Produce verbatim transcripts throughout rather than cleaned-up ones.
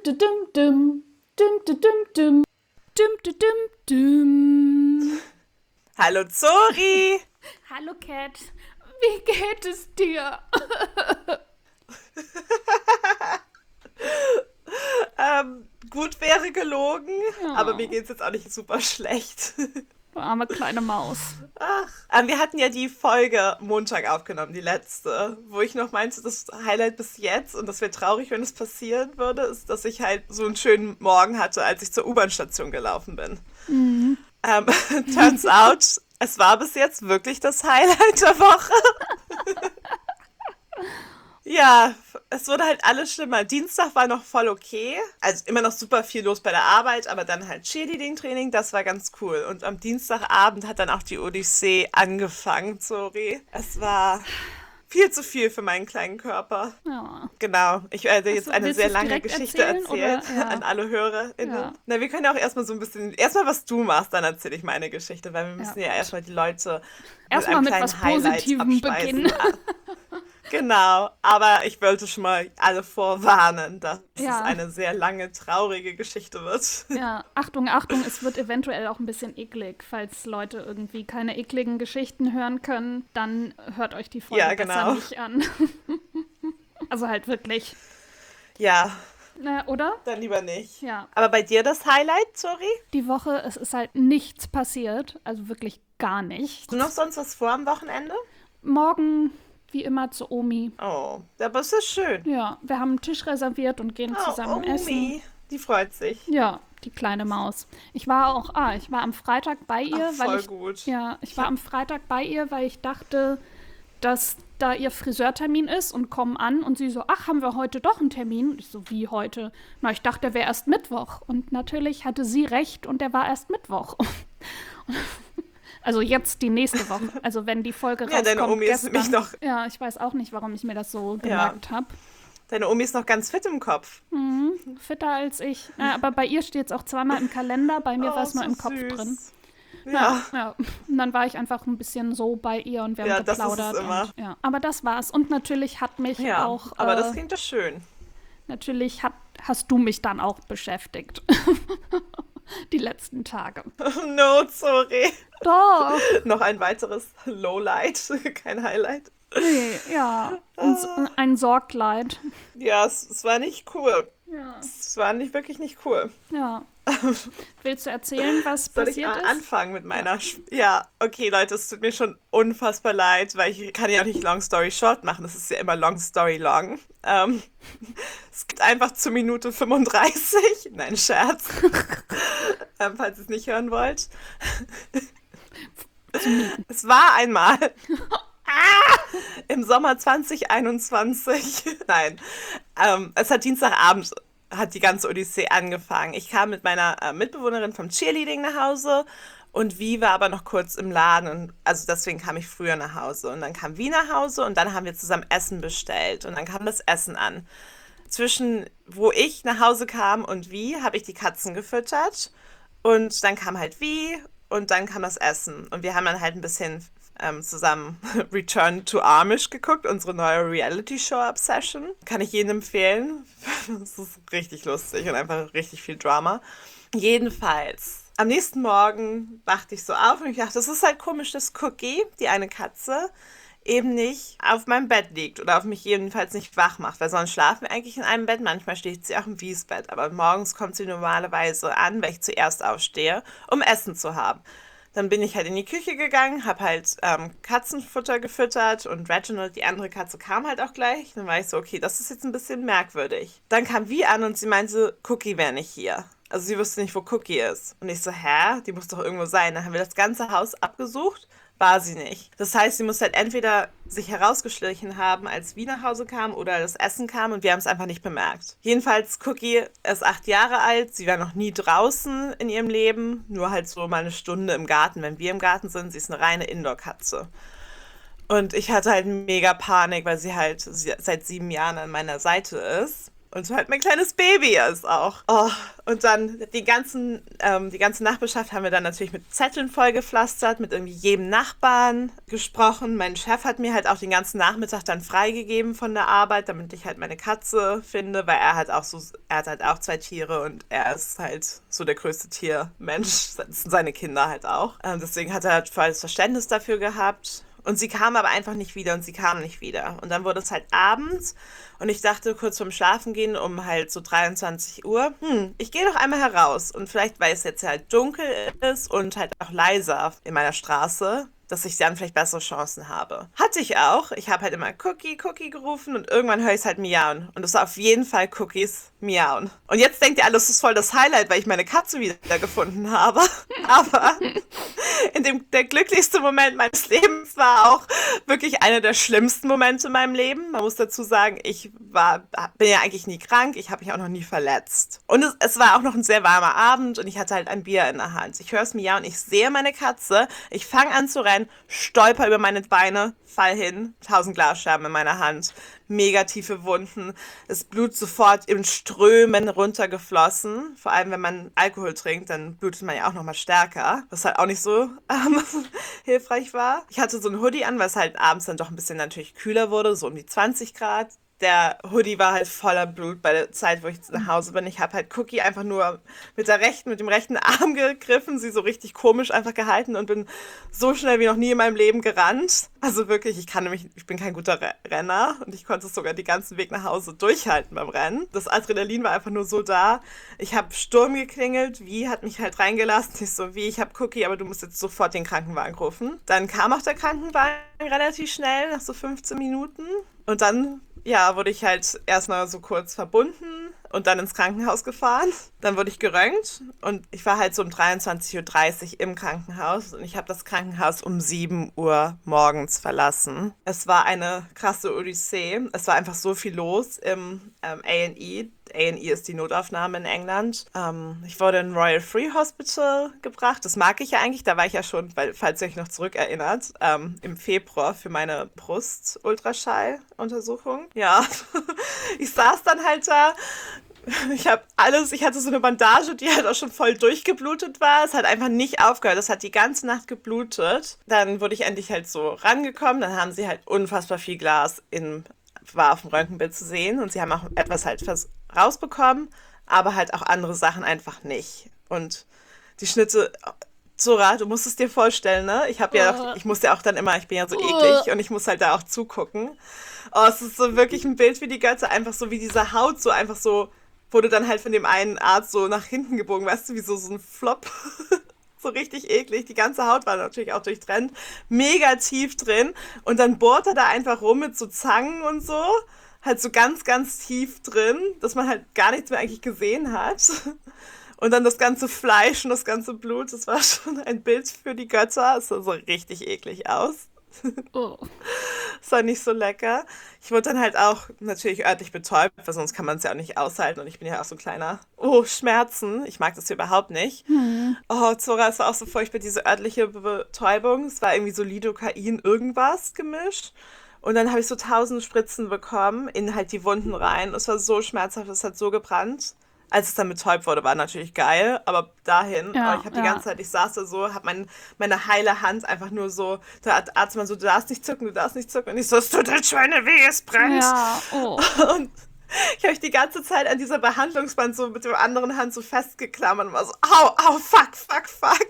dum, dum, dum, dum, dum, dum, dum, dum, dum, dum. Hallo Zori! Hallo Cat, wie geht es dir? ähm, gut wäre gelogen, Ja. aber mir geht's jetzt auch nicht super schlecht. Du arme kleine Maus. Ach, ähm, wir hatten ja die Folge Montag aufgenommen, die letzte, wo ich noch meinte, das Highlight bis jetzt und das wäre traurig, wenn es passieren würde, ist, dass ich halt so einen schönen Morgen hatte, als ich zur U-Bahn-Station gelaufen bin. Mhm. Ähm, turns out, es war bis jetzt wirklich das Highlight der Woche. Ja, es wurde halt alles schlimmer. Dienstag war noch voll okay. Also immer noch super viel los bei der Arbeit, aber dann halt Cheerleading-Training, das war ganz cool. Und am Dienstagabend hat dann auch die Odyssee angefangen, sorry. Es war viel zu viel für meinen kleinen Körper. Ja. Genau, ich werde jetzt Achso, eine willst sehr du's lange direkt Geschichte erzählen, erzählen, oder? Ja. an alle HörerInnen. Ja. Na, wir können ja auch erstmal so ein bisschen, erstmal was du machst, dann erzähle ich meine Geschichte, weil wir müssen Ja, ja, gut. erstmal die Leute Erstmal mit mit einem was kleinen Highlight Positivem abspeisen. beginnen. Genau, aber ich wollte schon mal alle vorwarnen, dass Ja. es eine sehr lange, traurige Geschichte wird. Ja, Achtung, Achtung, es wird eventuell auch ein bisschen eklig. Falls Leute irgendwie keine ekligen Geschichten hören können, dann hört euch die Folge Ja, besser genau. nicht an. Also halt wirklich. Ja, Na, oder? dann lieber nicht. Ja. Aber bei dir das Highlight, sorry? Die Woche, es ist halt nichts passiert. Also wirklich gar nichts. Hast du noch sonst was vor am Wochenende? Morgen, wie immer, zu Omi. Oh, aber es ist schön. Ja, wir haben einen Tisch reserviert und gehen Oh, zusammen essen. Omi, die freut sich. Ja, die kleine Maus. Ich war auch, ah, ich war am Freitag bei ihr, Ach, weil voll ich, gut. ja, ich war am Freitag bei ihr, weil ich dachte, dass da ihr Friseurtermin ist und kommen an und sie so, ach, haben wir heute doch einen Termin? Und ich so, wie heute? Na, ich dachte, der wäre erst Mittwoch. Und natürlich hatte sie recht und der war erst Mittwoch. Also jetzt die nächste Woche. Also wenn die Folge Ja, rauskommt deine Omi ist gestern. nämlich noch, Ja, ich weiß auch nicht, warum ich mir das so ja, gemerkt habe. deine Omi ist noch ganz fit im Kopf. Mhm, fitter als ich. Ja, aber bei ihr steht es auch zweimal im Kalender, bei mir war Oh, es nur so im Kopf süß. drin. Ja, Ja, ja. Und dann war ich einfach ein bisschen so bei ihr und wir haben ja, das ist es geplaudert. immer. Und, ja. Aber das war's. Und natürlich hat mich Ja, auch, aber das äh, klingt doch schön. natürlich hat, hast du mich dann auch beschäftigt. Die letzten Tage. No, sorry. Doch. Noch ein weiteres Lowlight, kein Highlight. Nee, ja. Und so- ein Sorgleid. Ja, es, es war nicht cool. Ja. Es war nicht wirklich nicht cool. Ja. Willst du erzählen, was Soll ich passiert a- ist? anfangen mit meiner... Sch ja, okay, Leute, es tut mir schon unfassbar leid, weil ich kann ja auch nicht Long Story Short machen. Das ist ja immer Long Story Long. Ähm, es gibt einfach zur Minute fünfunddreißig. Nein, Scherz. ähm, falls ihr es nicht hören wollt. Es war einmal... Ah, im Sommer zwanzig einundzwanzig. Nein, ähm, es hat Dienstagabend hat die ganze Odyssee angefangen. Ich kam mit meiner äh, Mitbewohnerin vom Cheerleading nach Hause und Vi war aber noch kurz im Laden. Und, also deswegen kam ich früher nach Hause. Und dann kam Vi nach Hause und dann haben wir zusammen Essen bestellt. Und dann kam das Essen an. Zwischen wo ich nach Hause kam und Vi habe ich die Katzen gefüttert. Und dann kam halt Vi und dann kam das Essen. Und wir haben dann halt ein bisschen ähm, zusammen Return to Amish geguckt, unsere neue Reality-Show-Obsession. Kann ich jedem empfehlen. Das ist richtig lustig und einfach richtig viel Drama. Jedenfalls, am nächsten Morgen wachte ich so auf und ich dachte, das ist halt komisch, dass Cookie, die eine Katze, eben nicht auf meinem Bett liegt oder auf mich jedenfalls nicht wach macht, weil sonst schlafen wir eigentlich in einem Bett, manchmal steht sie auch im Wiesbett, aber morgens kommt sie normalerweise an, weil ich zuerst aufstehe, um Essen zu haben. Dann bin ich halt in die Küche gegangen, habe halt ähm, Katzenfutter gefüttert und Reginald, die andere Katze, kam halt auch gleich. Dann war ich so, okay, das ist jetzt ein bisschen merkwürdig. Dann kam Vi an und sie meinte, Cookie wäre nicht hier. Also sie wusste nicht, wo Cookie ist. Und ich so, hä? Die muss doch irgendwo sein. Dann haben wir das ganze Haus abgesucht. War sie nicht. Das heißt, sie muss halt entweder sich herausgeschlichen haben, als Vi nach Hause kam oder das Essen kam und wir haben es einfach nicht bemerkt. Jedenfalls, Cookie ist acht Jahre alt, sie war noch nie draußen in ihrem Leben, nur halt so mal eine Stunde im Garten, wenn wir im Garten sind. Sie ist eine reine Indoor-Katze. Und ich hatte halt mega Panik, weil sie halt seit sieben Jahren an meiner Seite ist. Und so halt mein kleines Baby ist auch. Oh, und dann die ganzen, ähm, die ganze Nachbarschaft haben wir dann natürlich mit Zetteln vollgepflastert, mit irgendwie jedem Nachbarn gesprochen. Mein Chef hat mir halt auch den ganzen Nachmittag dann freigegeben von der Arbeit, damit ich halt meine Katze finde, weil er hat auch so, er hat halt auch zwei Tiere und er ist halt so der größte Tiermensch, das sind seine Kinder halt auch. Ähm, deswegen hat er halt volles Verständnis dafür gehabt. Und sie kam aber einfach nicht wieder und sie kam nicht wieder. Und dann wurde es halt abends und ich dachte kurz vorm Schlafengehen um halt so dreiundzwanzig Uhr, hm, ich gehe doch einmal heraus und vielleicht, weil es jetzt halt dunkel ist und halt auch leiser in meiner Straße, dass ich dann vielleicht bessere Chancen habe. Hatte ich auch. Ich habe halt immer Cookie, Cookie gerufen und irgendwann höre ich es halt miauen. Und es war auf jeden Fall Cookies miauen. Und jetzt denkt ihr alle, das ist voll das Highlight, weil ich meine Katze wieder gefunden habe. Aber in dem, der glücklichste Moment meines Lebens war auch wirklich einer der schlimmsten Momente in meinem Leben. Man muss dazu sagen, ich war, bin ja eigentlich nie krank, ich habe mich auch noch nie verletzt. Und es, es war auch noch ein sehr warmer Abend und ich hatte halt ein Bier in der Hand. Ich höre es miauen, ich sehe meine Katze, ich fange an zu rennen, stolper über meine Beine, fall hin, tausend Glasscherben in meiner Hand, mega tiefe Wunden, das Blut sofort im Strömen runtergeflossen. Vor allem, wenn man Alkohol trinkt, dann blutet man ja auch nochmal stärker, was halt auch nicht so ähm, hilfreich war. Ich hatte so ein Hoodie an, was halt abends dann doch ein bisschen natürlich kühler wurde, so um die zwanzig Grad. Der Hoodie war halt voller Blut bei der Zeit, wo ich nach Hause bin. Ich habe halt Cookie einfach nur mit der rechten, mit dem rechten Arm gegriffen, sie so richtig komisch einfach gehalten und bin so schnell wie noch nie in meinem Leben gerannt. Also wirklich, ich kann nämlich, ich bin kein guter Renner und ich konnte es sogar den ganzen Weg nach Hause durchhalten beim Rennen. Das Adrenalin war einfach nur so da. Ich habe Sturm geklingelt, wie hat mich halt reingelassen. Ich so, wie, ich habe Cookie, aber du musst jetzt sofort den Krankenwagen rufen. Dann kam auch der Krankenwagen relativ schnell, nach so fünfzehn Minuten. Und dann ja, wurde ich halt erstmal so kurz verbunden und dann ins Krankenhaus gefahren. Dann wurde ich geröntgt und ich war halt so um dreiundzwanzig Uhr dreißig im Krankenhaus und ich habe das Krankenhaus um sieben Uhr morgens verlassen. Es war eine krasse Odyssee. Es war einfach so viel los im ähm, A und E. A und E ist die Notaufnahme in England. Ähm, ich wurde in Royal Free Hospital gebracht. Das mag ich ja eigentlich. Da war ich ja schon, weil, falls ihr euch noch zurückerinnert, ähm, im Februar für meine Brust-Ultraschall-Untersuchung. Ja, ich saß dann halt da. Ich habe alles, ich hatte so eine Bandage, die halt auch schon voll durchgeblutet war. Es hat einfach nicht aufgehört. Es hat die ganze Nacht geblutet. Dann wurde ich endlich halt so rangekommen. Dann haben sie halt unfassbar viel Glas in, war auf dem Röntgenbild zu sehen. Und sie haben auch etwas halt rausbekommen, aber halt auch andere Sachen einfach nicht. Und die Schnitte, Zora, du musst es dir vorstellen, ne? Ich habe ja, auch, ich muss ja auch dann immer, ich bin ja so eklig und ich muss halt da auch zugucken. Oh, es ist so wirklich ein Bild wie die Götter, einfach so wie diese Haut so einfach so, wurde dann halt von dem einen Arzt so nach hinten gebogen, weißt du, wie so, so ein Flop. So richtig eklig. Die ganze Haut war natürlich auch durchtrennt. Mega tief drin. Und dann bohrt er da einfach rum mit so Zangen und so. Halt so ganz, ganz tief drin, dass man halt gar nichts mehr eigentlich gesehen hat. Und dann das ganze Fleisch und das ganze Blut, das war schon ein Bild für die Götter. Es sah so richtig eklig aus. Oh. Das war nicht so lecker. Ich wurde dann halt auch natürlich örtlich betäubt, weil sonst kann man es ja auch nicht aushalten. Und ich bin ja auch so ein kleiner, oh, Schmerzen. Ich mag das hier überhaupt nicht. Hm. Oh, Zora, es war auch so furchtbar, diese örtliche Betäubung. Es war irgendwie so Lidocain irgendwas gemischt. Und dann habe ich so tausend Spritzen bekommen in halt die Wunden rein. Es war so schmerzhaft, es hat so gebrannt. Als es dann betäubt wurde, war natürlich geil, aber dahin, ja, oh, ich habe die ja. ganze Zeit, ich saß da so, habe mein, meine heile Hand einfach nur so, der Arzt mal so, du darfst nicht zucken, du darfst nicht zucken. Und ich so, es tut halt Schweine weh, es brennt. Ja, oh. Und ich habe mich die ganze Zeit an dieser Behandlungsband so mit der anderen Hand so festgeklammert und war so, au, au, fuck, fuck, fuck.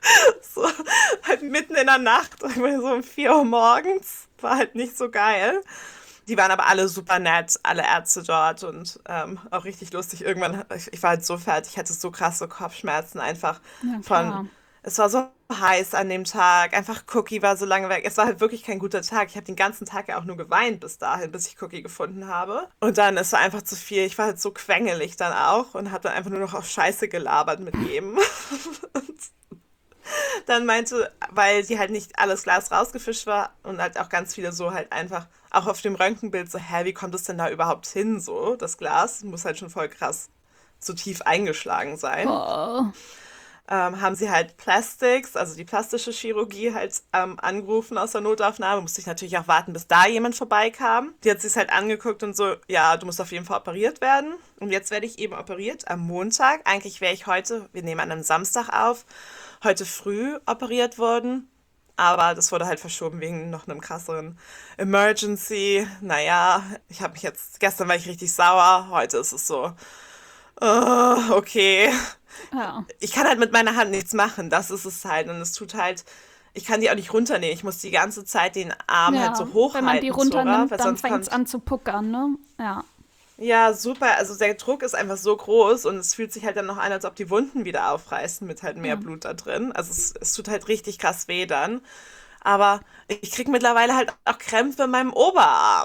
So, halt mitten in der Nacht, so um vier Uhr morgens, war halt nicht so geil. Die waren aber alle super nett, alle Ärzte dort und ähm, auch richtig lustig. Irgendwann, ich, ich war halt so fertig, ich hatte so krasse Kopfschmerzen einfach ja, von, es war so heiß an dem Tag, einfach Cookie war so lange weg. Es war halt wirklich kein guter Tag. Ich habe den ganzen Tag ja auch nur geweint bis dahin, bis ich Cookie gefunden habe. Und dann, es war einfach zu viel. Ich war halt so quengelig dann auch und habe dann einfach nur noch auf Scheiße gelabert mit jedem. Und dann meinte, weil die halt nicht alles Glas rausgefischt war und halt auch ganz viele so halt einfach, auch auf dem Röntgenbild so, hä, wie kommt es denn da überhaupt hin, so, das Glas? Muss halt schon voll krass so tief eingeschlagen sein. Oh. ähm, haben sie halt Plastics, also die plastische Chirurgie halt ähm, angerufen aus der Notaufnahme. Musste ich natürlich auch warten, bis da jemand vorbeikam. Die hat sich halt angeguckt und so, ja, du musst auf jeden Fall operiert werden. Und jetzt werde ich eben operiert am Montag. Eigentlich wäre ich heute, wir nehmen an einem Samstag auf, heute früh operiert worden. Aber das wurde halt verschoben wegen noch einem krasseren Emergency. Naja, ich habe mich jetzt, gestern war ich richtig sauer, heute ist es so, oh, okay. Ja. Ich kann halt mit meiner Hand nichts machen, das ist es halt. Und es tut halt, ich kann die auch nicht runternehmen. Ich muss die ganze Zeit den Arm halt Ja, so wenn man die hochhalten, Zora, runternimmt, weil dann sonst fängt es kommt, an zu puckern, ne? Ja. ja, super. Also der Druck ist einfach so groß und es fühlt sich halt dann noch an, als ob die Wunden wieder aufreißen mit halt mehr Ja. Blut da drin. Also es, es tut halt richtig krass weh dann. Aber ich krieg mittlerweile halt auch Krämpfe in meinem Oberarm.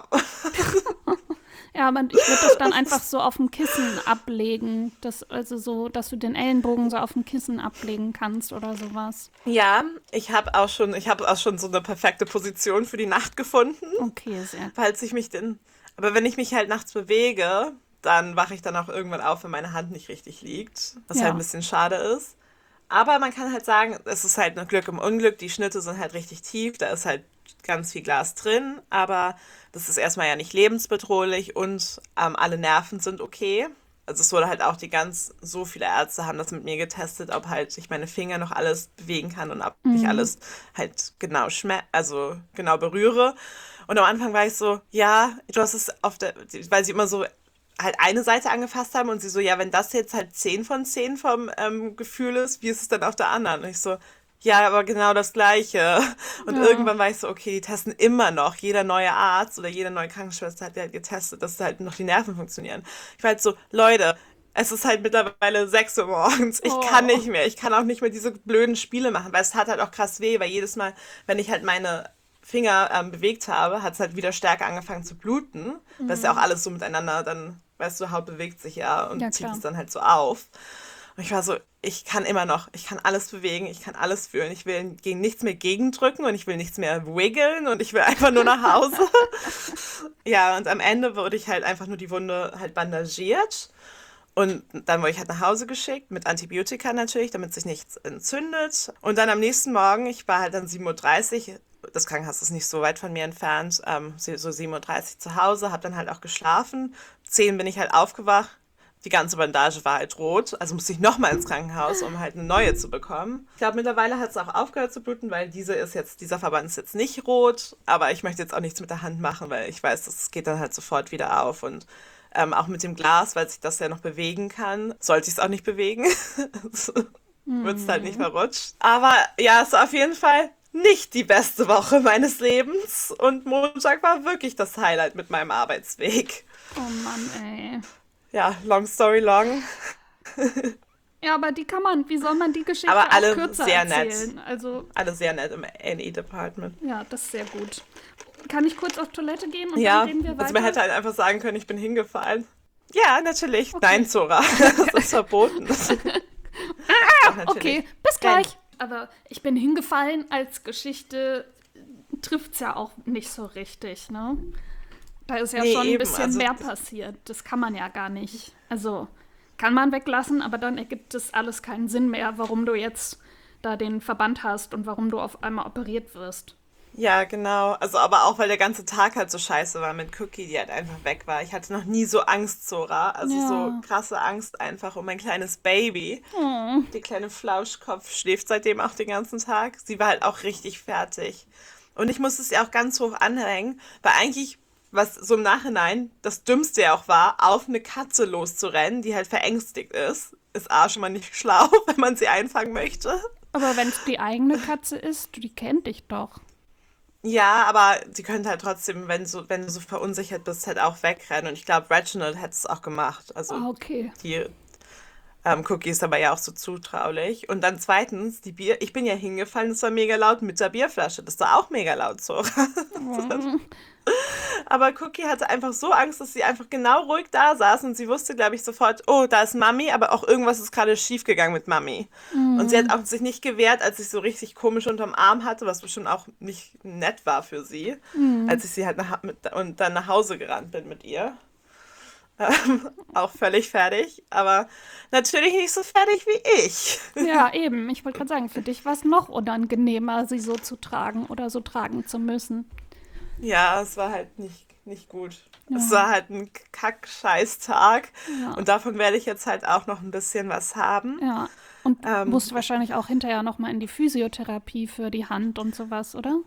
Ja, aber ich würde das dann einfach so auf dem Kissen ablegen. Das, also so, dass du den Ellenbogen so auf dem Kissen ablegen kannst oder sowas. Ja, ich habe auch schon, ich habe auch schon so eine perfekte Position für die Nacht gefunden, Okay, sehr. falls ich mich denn. Aber wenn ich mich halt nachts bewege, dann wache ich dann auch irgendwann auf, wenn meine Hand nicht richtig liegt, was halt ein Ja. bisschen schade ist. Aber man kann halt sagen, es ist halt ein Glück im Unglück. Die Schnitte sind halt richtig tief, da ist halt ganz viel Glas drin, aber das ist erstmal ja nicht lebensbedrohlich und ähm, alle Nerven sind okay. Also es wurde halt auch die ganz, so viele Ärzte haben das mit mir getestet, ob halt ich meine Finger noch alles bewegen kann und ob ich Mhm. alles halt genau schme also genau berühre. Und am Anfang war ich so, ja, du hast es auf der, weil sie immer so halt eine Seite angefasst haben und sie so, ja, wenn das jetzt halt zehn von zehn vom ähm, Gefühl ist, wie ist es dann auf der anderen? Und ich so, ja, aber genau das Gleiche. Und Ja. irgendwann war ich so, okay, die testen immer noch. Jeder neue Arzt oder jede neue Krankenschwester hat ja getestet, dass halt noch die Nerven funktionieren. Ich war halt so, Leute, es ist halt mittlerweile sechs Uhr morgens. Ich kann Oh. nicht mehr. Ich kann auch nicht mehr diese blöden Spiele machen, weil es hat halt auch krass weh, weil jedes Mal, wenn ich halt meine Finger ähm, bewegt habe, hat es halt wieder stärker angefangen zu bluten. Das ist ja auch Mhm. alles so miteinander, dann, weißt du, Haut bewegt sich ja Ja, und zieht es klar. dann halt so auf. Und ich war so, ich kann immer noch, ich kann alles bewegen, ich kann alles fühlen. Ich will gegen nichts mehr gegendrücken und ich will nichts mehr wiggeln und ich will einfach nur nach Hause. Ja, und am Ende wurde ich halt einfach nur die Wunde halt bandagiert. Und dann wurde ich halt nach Hause geschickt, mit Antibiotika natürlich, damit sich nichts entzündet. Und dann am nächsten Morgen, ich war halt dann sieben Uhr dreißig, das Krankenhaus ist nicht so weit von mir entfernt, ähm, so sieben Uhr dreißig zu Hause, habe dann halt auch geschlafen. zehn bin ich halt aufgewacht. Die ganze Bandage war halt rot, also musste ich nochmal ins Krankenhaus, um halt eine neue zu bekommen. Ich glaube, mittlerweile hat es auch aufgehört zu bluten, weil diese ist jetzt, dieser Verband ist jetzt nicht rot, aber ich möchte jetzt auch nichts mit der Hand machen, weil ich weiß, das geht dann halt sofort wieder auf und ähm, auch mit dem Glas, weil sich das ja noch bewegen kann, sollte ich es auch nicht bewegen. Wird es halt nicht Mhm. verrutscht. Aber ja, es war auf jeden Fall nicht die beste Woche meines Lebens und Montag war wirklich das Highlight mit meinem Arbeitsweg. Oh Mann, ey. Ja, long story long. Ja, aber die kann man, wie soll man die Geschichte Aber auch alle kürzer sehr nett. erzählen? Also, Alle sehr nett im A und E-Department. ja, das ist sehr gut. Kann ich kurz auf Toilette gehen und dann Ja, reden wir also man weiter? hätte halt einfach sagen können, ich bin hingefallen. Ja, natürlich. Nein, Okay. Zora, das ist verboten. Das ist doch natürlich. Okay, bis Nein. gleich. Aber ich bin hingefallen als Geschichte trifft's ja auch nicht so richtig, ne? Da ist ja Nee, schon ein eben. bisschen Also, mehr passiert. Das kann man ja gar nicht. Also kann man weglassen, aber dann ergibt es alles keinen Sinn mehr, warum du jetzt da den Verband hast und warum du auf einmal operiert wirst. ja, genau. Also, aber auch, weil der ganze Tag halt so scheiße war mit Cookie, die halt einfach weg war. Ich hatte noch nie so Angst, Zora. Also so Ja. krasse Angst einfach um mein kleines Baby. Oh. Die kleine Flauschkopf schläft seitdem auch den ganzen Tag. Sie war halt auch richtig fertig. Und ich musste es ja auch ganz hoch anhängen, weil eigentlich, was so im Nachhinein das Dümmste ja auch war, auf eine Katze loszurennen, die halt verängstigt ist, ist A schon mal nicht schlau, wenn man sie einfangen möchte. Aber wenn es die eigene Katze ist, die kennt dich doch. Ja, aber sie könnte halt trotzdem, wenn, so, wenn du so verunsichert bist, halt auch wegrennen. Und ich glaube, Reginald hätte es auch gemacht. Also Ah, okay. die ähm, Cookie ist aber ja auch so zutraulich. Und dann zweitens, die Bier, ich bin ja hingefallen, das war mega laut mit der Bierflasche. Das war auch mega laut, so. Oh. Aber Cookie hatte einfach so Angst, dass sie einfach genau ruhig da saß und sie wusste, glaube ich, sofort, oh, da ist Mami, aber auch irgendwas ist gerade schief gegangen mit Mami. Und sie hat auch sich nicht gewehrt, als ich so richtig komisch unterm Arm hatte, was bestimmt auch nicht nett war für sie, als ich sie halt nach, mit, und dann nach Hause gerannt bin mit ihr. Ähm, auch völlig fertig, aber natürlich nicht so fertig wie ich. Ja, eben. Ich wollte gerade sagen, für dich war es noch unangenehmer, sie so zu tragen oder so tragen zu müssen. Ja, es war halt nicht, nicht gut. Es Ja, war halt ein Kack-Scheiß-Tag ja, und davon werde ich jetzt halt auch noch ein bisschen was haben. ja. Und Ähm, musst wahrscheinlich auch hinterher noch mal in die Physiotherapie für die Hand und sowas, oder?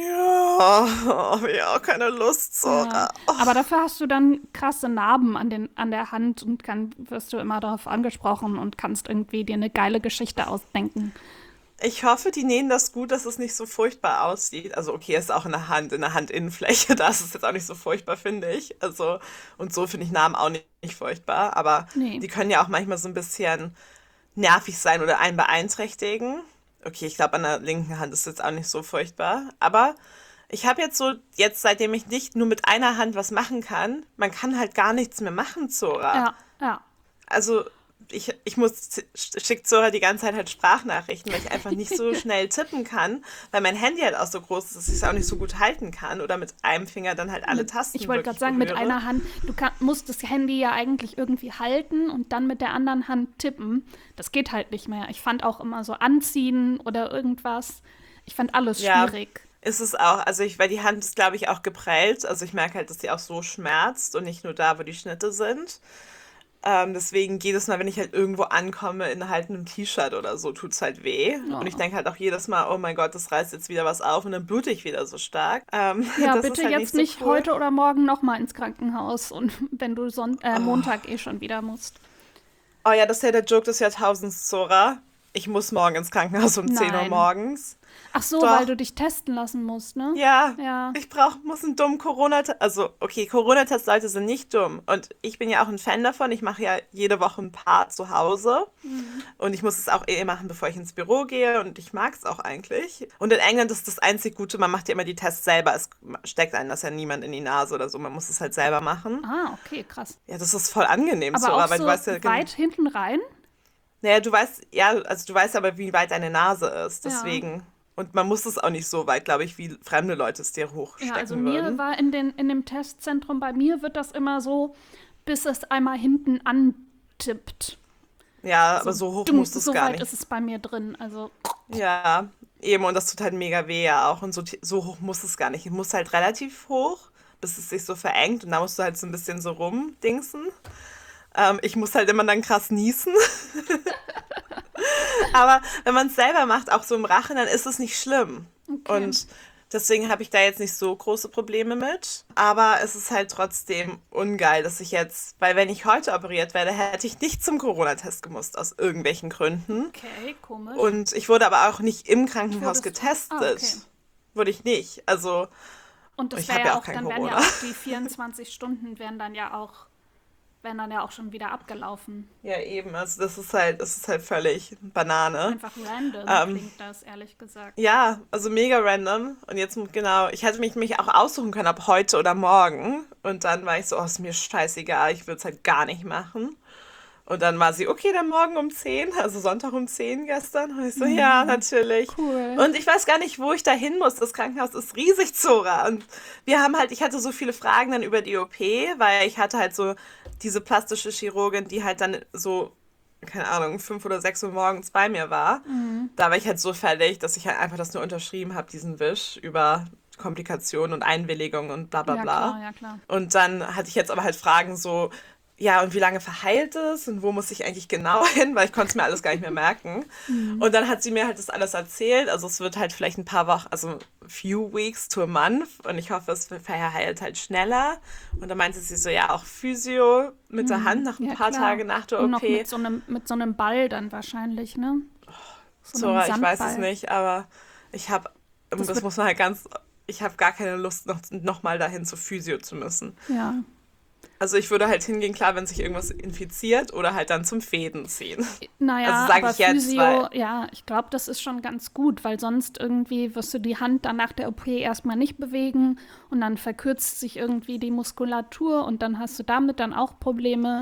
ja, habe ich auch keine Lust, Ja, Zora. aber dafür hast du dann krasse Narben an den, an der Hand und kann, wirst du immer darauf angesprochen und kannst irgendwie dir eine geile Geschichte ausdenken. Ich hoffe, die nähen das gut, dass es nicht so furchtbar aussieht. Also okay, es ist auch in der Hand, in der Handinnenfläche, da ist es jetzt auch nicht so furchtbar, finde ich. Also, und so finde ich Narben auch nicht, nicht furchtbar, aber Nee. die können ja auch manchmal so ein bisschen nervig sein oder einen beeinträchtigen. Okay, ich glaube, an der linken Hand ist es jetzt auch nicht so furchtbar, aber ich habe jetzt so, jetzt seitdem ich nicht nur mit einer Hand was machen kann, man kann halt gar nichts mehr machen, Zora. Ja, ja. Also ich, ich muss, schickt Zora die ganze Zeit halt Sprachnachrichten, weil ich einfach nicht so schnell tippen kann, weil mein Handy halt auch so groß ist, dass ich es auch nicht so gut halten kann oder mit einem Finger dann halt alle Mit, Tasten ich wollte gerade wirklich sagen, mit berühre. einer Hand, du kann, musst das Handy ja eigentlich irgendwie halten und dann mit der anderen Hand tippen. Das geht halt nicht mehr. Ich fand auch immer so anziehen oder irgendwas. Ich fand alles Ja, schwierig. ist es auch, also ich, weil die Hand ist, glaube ich, auch geprellt, also ich merke halt, dass die auch so schmerzt und nicht nur da, wo die Schnitte sind. Ähm, deswegen jedes Mal, wenn ich halt irgendwo ankomme in halt einem T-Shirt oder so, tut's halt weh. Und ich Ja. denke halt auch jedes Mal, oh mein Gott, das reißt jetzt wieder was auf und dann blute ich wieder so stark. Ähm, Ja, das ist bitte halt jetzt nicht so nicht cool. heute oder morgen noch mal ins Krankenhaus und wenn du Son äh, Oh. Montag eh schon wieder musst. Oh ja, das ist ja der Joke des Jahrtausends, Zora. Ich muss morgen ins Krankenhaus um zehn Uhr Nein. morgens. Ach so, weil Doch. du dich testen lassen musst, ne? Ja, Ja. ich brauch, muss einen dummen Corona-Test. Also, okay, Corona-Test-Leute sind nicht dumm. Und ich bin ja auch ein Fan davon. Ich mache ja jede Woche ein paar zu Hause. Und ich muss es auch eh machen, bevor ich ins Büro gehe. Und ich mag es auch eigentlich. Und in England ist das einzig Gute, man macht ja immer die Tests selber. Es steckt einem das ja niemand in die Nase oder so. Man muss es halt selber machen. Ah, okay, krass. Ja, das ist voll angenehm, Aber auch Zora, weil du so weißt ja, gen- weit hinten rein? naja, du weißt, ja, also du weißt aber, wie weit deine Nase ist. Ja. Deswegen. Und man muss es auch nicht so weit, glaube ich, wie fremde Leute es dir Ja, also hochstecken mir würden. war in, den, in dem Testzentrum, bei mir wird das immer so, bis es einmal hinten antippt. Ja, aber So, so hoch dumm, muss es so gar weit nicht. ist es bei mir drin. Also, Ja, eben, und das tut halt mega weh ja auch. Und so, ti- so hoch muss es gar nicht. Es muss halt relativ hoch, bis es sich so verengt. Und da musst du halt so ein bisschen so rumdingsen. Ähm, ich muss halt immer dann krass niesen. Aber wenn man es selber macht, auch so im Rachen, dann ist es nicht schlimm. okay. Und deswegen habe ich da jetzt nicht so große Probleme mit. Aber es ist halt trotzdem ungeil, dass ich jetzt, weil wenn ich heute operiert werde, hätte ich nicht zum Corona-Test gemusst, aus irgendwelchen Gründen. Okay, komisch. Und ich wurde aber auch nicht im Krankenhaus Wurdest du? Ah, okay. getestet. Wurde ich nicht. Also, Und das ich wäre habe ja ja auch auch, kein dann wären ja Corona. auch die vierundzwanzig Stunden wären dann ja auch, wären dann ja auch schon wieder abgelaufen. Ja, eben. Also, das ist halt, das ist halt völlig Banane. Einfach random Ähm, klingt das, ehrlich gesagt. ja, also mega random. Und jetzt, genau, ich hätte mich, mich auch aussuchen können, ob heute oder morgen. Und dann war ich so, oh, ist mir scheißegal, ich würde es halt gar nicht machen. Und dann war sie, okay, dann morgen um zehn, also Sonntag um zehn gestern. Und ich so, ja, natürlich. Cool. Und ich weiß gar nicht, wo ich da hin muss. Das Krankenhaus ist riesig, Zora. Und wir haben halt, ich hatte so viele Fragen dann über die O P, weil ich hatte halt so diese plastische Chirurgin, die halt dann so, keine Ahnung, fünf oder sechs Uhr morgens bei mir war. Da war ich halt so fertig, dass ich halt einfach das nur unterschrieben habe, diesen Wisch über Komplikationen und Einwilligung und bla bla Ja, klar, bla. ja, klar. Und dann hatte ich jetzt aber halt Fragen so, ja, und wie lange verheilt es und wo muss ich eigentlich genau hin, weil ich konnte es mir alles gar nicht mehr merken. Und dann hat sie mir halt das alles erzählt. Also es wird halt vielleicht ein paar Wochen, also few weeks to a month und ich hoffe, es verheilt halt schneller. Und dann meinte sie so, ja, auch Physio mit der Hand nach ein Ja, paar klar. Tage nach der Und noch O P. mit so einem, mit so einem Ball dann wahrscheinlich, ne? So einem Zora, ich weiß es Sandball. nicht, aber ich habe, Das das wird, muss man halt ganz, ich habe gar keine Lust, noch, noch mal dahin zur Physio zu müssen. ja. Also ich würde halt hingehen, klar, wenn sich irgendwas infiziert oder halt dann zum Fäden ziehen. Also Naja, sage aber ich jetzt, Physio, weil, ja, ich glaube, das ist schon ganz gut, weil sonst irgendwie wirst du die Hand dann nach der O P erstmal nicht bewegen und dann verkürzt sich irgendwie die Muskulatur und dann hast du damit dann auch Probleme.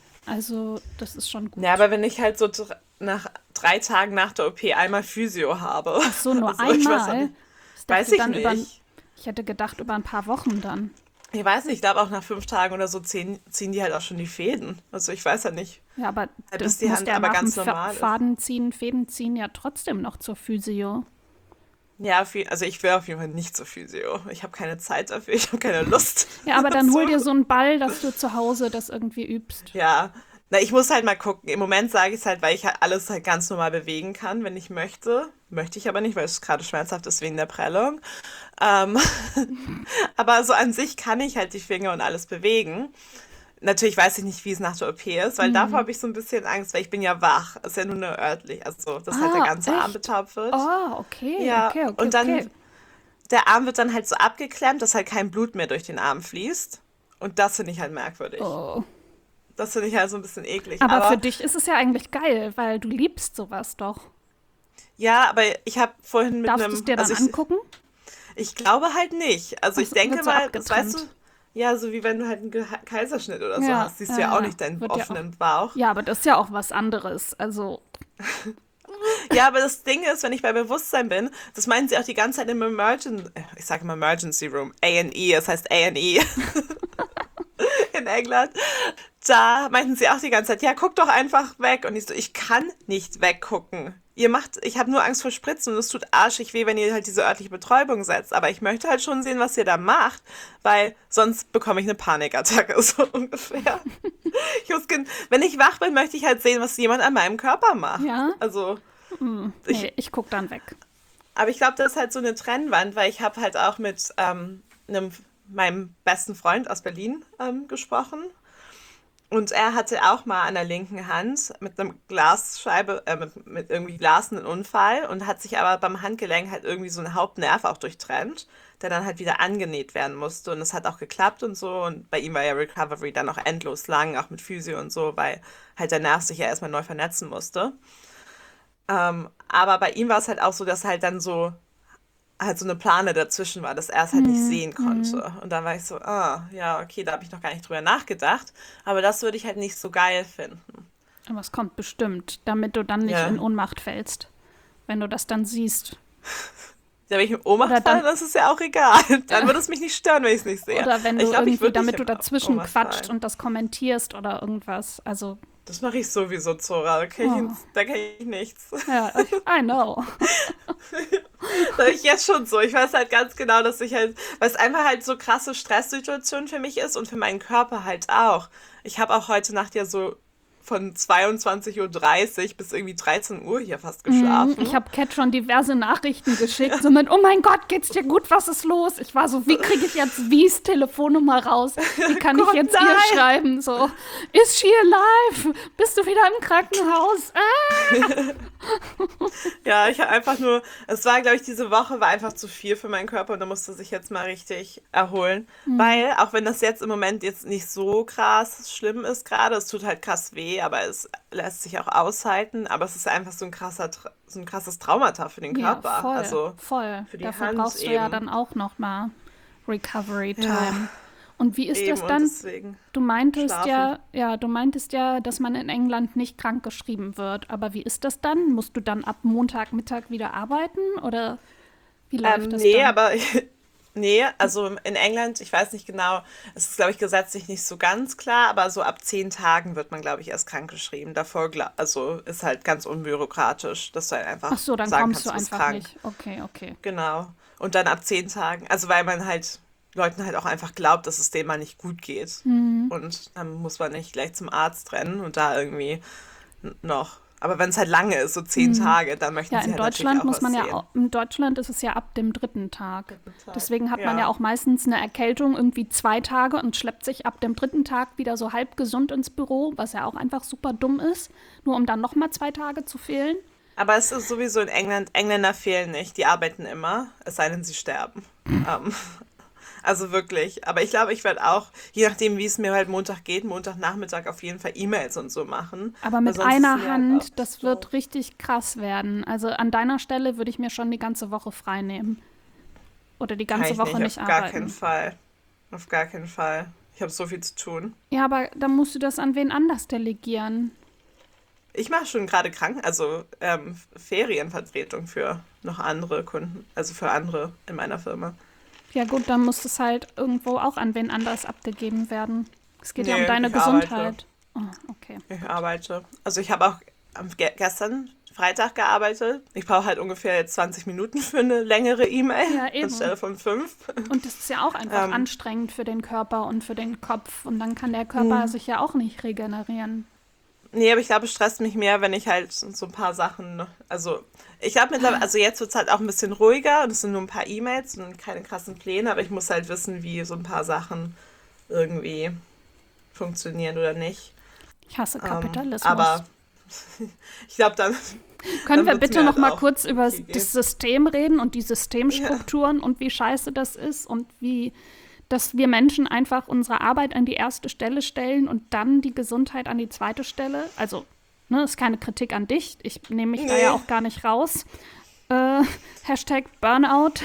Also, das ist schon ja, gut. aber wenn ich halt so dr nach drei Tagen nach der O P einmal Physio habe, Ach so, nur also ich weiß auch einmal? nicht, Ich weiß dachte ich dann über, nicht. ich hätte gedacht über ein paar Wochen dann. Ich weiß nicht, ich glaube auch nach fünf Tagen oder so ziehen, ziehen die halt auch schon die Fäden. Also ich weiß ja nicht, Ja, aber halt du bis die musst Hand ja aber nach dem ganz Fa- normal ist. Faden ziehen, Fäden ziehen ja trotzdem noch zur Physio. Ja, viel, also ich will auf jeden Fall nicht zur Physio. Ich habe keine Zeit dafür, ich habe keine Lust Ja, aber dann hol dazu. dir so einen Ball, dass du zu Hause das irgendwie übst. Ja, na, ich muss halt mal gucken. Im Moment sage ich es halt, weil ich halt alles halt ganz normal bewegen kann, wenn ich möchte. Möchte ich aber nicht, weil es gerade schmerzhaft ist wegen der Prellung. Ähm, aber so an sich kann ich halt die Finger und alles bewegen. Natürlich weiß ich nicht, wie es nach der O P ist, weil davor Hm. habe ich so ein bisschen Angst, weil ich bin ja wach. Ist ja nur eine örtlich, also dass halt der Ah, ganze Arm echt? betaucht wird. Oh, okay, Ja, okay, okay, und dann okay. der Arm wird dann halt so abgeklemmt, dass halt kein Blut mehr durch den Arm fließt. Und das finde ich halt merkwürdig. Oh. Das finde ich halt so ein bisschen eklig. Aber für Aber dich ist es ja eigentlich geil, weil du liebst sowas doch. ja, aber ich habe vorhin mit Darfst du es einem, dir dann also ich, angucken? ich glaube halt nicht. Also ich Es denke wird so mal, das weißt du, abgetrennt. ja, so wie wenn du halt einen Ge Kaiserschnitt oder so Ja, hast, siehst du ja, ja auch ja. nicht deinen Wird ja auch. offenen Bauch. Ja, aber das ist ja auch was anderes. Also, Ja, aber das Ding ist, wenn ich bei Bewusstsein bin, das meinen sie auch die ganze Zeit im Emergency, ich sage immer Emergency Room, A and E, das heißt A and E in England. Da meinten sie auch die ganze Zeit, ja, guck doch einfach weg. Und ich so, ich kann nicht weggucken. Ihr macht, ich habe nur Angst vor Spritzen und es tut arschig weh, wenn ihr halt diese örtliche Betäubung setzt. Aber ich möchte halt schon sehen, was ihr da macht, weil sonst bekomme ich eine Panikattacke, so ungefähr. Ich muss, gen- wenn ich wach bin, möchte ich halt sehen, was jemand an meinem Körper macht. ja. Also, Hm, ich, nee, ich guck dann weg. aber ich glaube, das ist halt so eine Trennwand, weil ich habe halt auch mit ähm, einem, meinem besten Freund aus Berlin ähm, gesprochen. Und er hatte auch mal an der linken Hand mit einem Glasscheibe, äh, mit, mit irgendwie Glas einen Unfall und hat sich aber beim Handgelenk halt irgendwie so ein Hauptnerv auch durchtrennt, der dann halt wieder angenäht werden musste. Und es hat auch geklappt und so. Und bei ihm war ja Recovery dann auch endlos lang, auch mit Physio und so, weil halt der Nerv sich ja erstmal neu vernetzen musste. Ähm, aber bei ihm war es halt auch so, dass halt dann so halt so eine Plane dazwischen war, dass er es halt nicht Hm, sehen hm. konnte. Und dann war ich so, ah, ja, okay, da habe ich noch gar nicht drüber nachgedacht. Aber das würde ich halt nicht so geil finden. Aber es kommt bestimmt, damit du dann nicht in Ja. Ohnmacht fällst, wenn du das dann siehst. Ja, wenn ich in Ohnmacht Oder dann, falle, das ist ja auch egal. Dann äh, würde es mich nicht stören, wenn ich es nicht sehe. oder wenn Ich du glaube, ich irgendwie, würde nicht damit du in dazwischen Ohnmacht quatscht fallen. und das kommentierst oder irgendwas. Also, Das mache ich sowieso, Zora. Da kenne oh, ich, da kenn ich nichts. ja, I know. Das habe ich jetzt schon so. Ich weiß halt ganz genau, dass ich halt, weil es einfach halt so krasse Stresssituation für mich ist und für meinen Körper halt auch. Ich habe auch heute Nacht ja so von zweiundzwanzig Uhr dreißig bis irgendwie dreizehn Uhr hier fast Mhm, geschlafen. ich habe Cat schon diverse Nachrichten geschickt, so mit, oh mein Gott, geht's dir gut, was ist los? Ich war so, wie kriege ich jetzt Wies Telefonnummer raus? Wie kann ich Gott, jetzt ihr nein! schreiben? So, is she alive? Bist du wieder im Krankenhaus? Ah! Ja, ich habe einfach nur, es war, glaube ich, diese Woche war einfach zu viel für meinen Körper und da musste sich jetzt mal richtig erholen. Mhm. Weil, auch wenn das jetzt im Moment jetzt nicht so krass schlimm ist gerade, es tut halt krass weh, aber es lässt sich auch aushalten. Aber es ist einfach so ein krasser, Tra- so ein krasses Traumata für den Ja, Körper. voll, Also voll. für die Dafür Hand brauchst du ja eben. dann auch noch mal Recovery Ja, Time. Und wie ist eben das und dann? deswegen Du meintest schlafen. ja, ja, du meintest ja, dass man in England nicht krank geschrieben wird. Aber wie ist das dann? Musst du dann ab Montagmittag wieder arbeiten oder wie läuft Ähm, das nee, dann? aber nee, also in England, ich weiß nicht genau, es ist, glaube ich, gesetzlich nicht so ganz klar, aber so ab zehn Tagen wird man, glaube ich, erst krankgeschrieben. Davor, gla- also ist halt ganz unbürokratisch, dass du halt Ach einfach so, dann sagen kommst kannst, du du bist einfach krank. nicht. Okay, okay. Genau. Und dann ab zehn Tagen, also weil man halt Leuten halt auch einfach glaubt, dass es denen mal nicht gut geht. Mhm. Und dann muss man nicht gleich zum Arzt rennen und da irgendwie n- noch. Aber wenn es halt lange ist, so zehn Mhm. Tage, dann möchten Ja, sie in halt natürlich Deutschland auch muss was man ja, sehen. au- in Deutschland ist es ja ab dem dritten Tag. Tag. Deswegen hat man ja Ja. auch meistens eine Erkältung irgendwie zwei Tage und schleppt sich ab dem dritten Tag wieder so halb gesund ins Büro, was ja auch einfach super dumm ist, nur um dann nochmal zwei Tage zu fehlen. Aber es ist sowieso in England, Engländer fehlen nicht, die arbeiten immer, es sei denn, sie sterben. Ähm, also wirklich. Aber ich glaube, ich werde auch, je nachdem, wie es mir halt Montag geht, Montagnachmittag auf jeden Fall E-Mails und so machen. Aber Weil mit sonst ist es einer mir halt auch Hand, das so. wird richtig krass werden. Also an deiner Stelle würde ich mir schon die ganze Woche frei nehmen. Oder die Kann ganze ich Woche nicht, nicht auf gar keinen arbeiten. Fall. Auf gar keinen Fall. Ich habe so viel zu tun. Ja, aber dann musst du das an wen anders delegieren. Ich mache schon gerade Kranken, also ähm, Ferienvertretung für noch andere Kunden, also für andere in meiner Firma. Ja gut, dann muss es halt irgendwo auch an wen anders abgegeben werden. Es geht ja um Nee, deine ich arbeite. Gesundheit. Oh, okay. Ich arbeite. Also ich habe auch am ge gestern Freitag gearbeitet. Ich brauche halt ungefähr jetzt zwanzig Minuten für eine längere E-Mail Ja, eben. anstelle von fünf. Und das ist ja auch einfach Ähm. anstrengend für den Körper und für den Kopf. Und dann kann der Körper Hm. sich ja auch nicht regenerieren. Nee, aber ich glaube, es stresst mich mehr, wenn ich halt so ein paar Sachen, also ich glaube mittlerweile, also jetzt wird es halt auch ein bisschen ruhiger und es sind nur ein paar E-Mails und keine krassen Pläne, aber ich muss halt wissen, wie so ein paar Sachen irgendwie funktionieren oder nicht. Ich hasse Ähm, Kapitalismus. aber ich glaube dann, Können dann wir wird's bitte mir noch halt mal auch kurz über okay gehen. das System reden und die Systemstrukturen und wie scheiße das ist und wie, dass wir Menschen einfach unsere Arbeit an die erste Stelle stellen und dann die Gesundheit an die zweite Stelle? Also, ne, ist keine Kritik an dich. Ich nehme mich da ja Nee. auch gar nicht raus. Äh, Hashtag Burnout.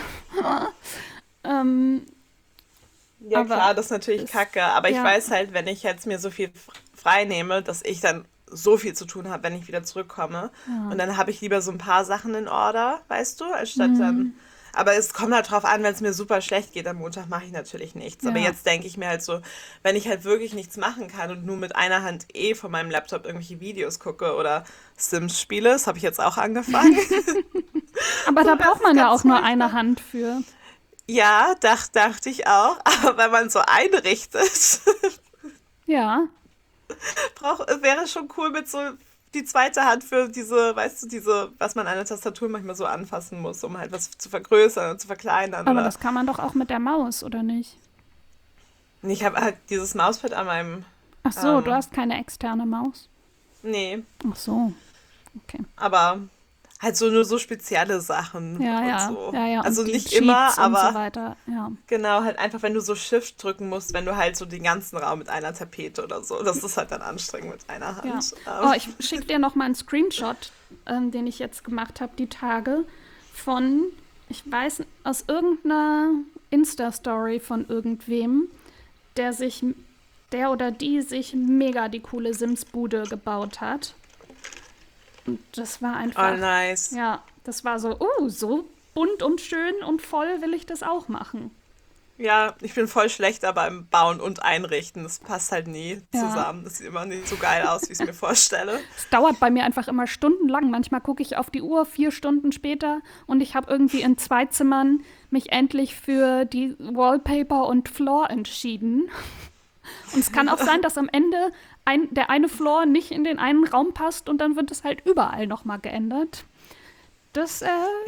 ähm, Ja, aber klar, das ist natürlich es- kacke, aber ich ja. weiß halt, wenn ich jetzt mir so viel f- frei nehme, dass ich dann so viel zu tun habe, wenn ich wieder zurückkomme. Und dann habe ich lieber so ein paar Sachen in Order, weißt du, anstatt Mhm. dann. Aber es kommt halt drauf an, wenn es mir super schlecht geht, am Montag mache ich natürlich nichts. Aber Ja. jetzt denke ich mir halt so, wenn ich halt wirklich nichts machen kann und nur mit einer Hand eh von meinem Laptop irgendwelche Videos gucke oder Sims spiele, das habe ich jetzt auch angefangen. Aber da das braucht ist man ja ganz auch nur furchtbar. eine Hand für. Ja, dach, dachte ich auch. Aber wenn man so einrichtet, Ja. brauch, wäre schon cool mit so die zweite Hand für diese, weißt du, diese, was man an der Tastatur manchmal so anfassen muss, um halt was zu vergrößern und zu verkleinern. Aber Oder das kann man doch auch mit der Maus, oder nicht? ich habe halt dieses Mauspad an meinem, Ach so, Ähm. du hast keine externe Maus. nee, Ach so. Okay. aber halt so nur so spezielle Sachen Ja, und ja. so. Ja, ja. Also und die nicht Cheats immer, und aber so weiter. Ja. genau, halt einfach, wenn du so Shift drücken musst, wenn du halt so den ganzen Raum mit einer Tapete oder so. Das ist halt dann anstrengend mit einer Ja. Hand. Oh, Ähm, ich schicke dir noch mal einen Screenshot, ähm, den ich jetzt gemacht habe, die Tage, von, ich weiß, aus irgendeiner Insta-Story von irgendwem, der sich, der oder die sich mega die coole Sims-Bude gebaut hat. Und das war oh, einfach, nice. ja, das war so, oh, so bunt und schön und voll will ich das auch machen. Ja, ich bin voll schlecht aber im Bauen und Einrichten. Das passt halt nie Ja. zusammen. Das sieht immer nicht so geil aus, wie ich es mir vorstelle. Es dauert bei mir einfach immer stundenlang. Manchmal gucke ich auf die Uhr vier Stunden später und ich habe irgendwie in zwei Zimmern mich endlich für die Wallpaper und Floor entschieden. Und es kann auch sein, dass am Ende ein, der eine Floor nicht in den einen Raum passt und dann wird es halt überall nochmal geändert. Das äh,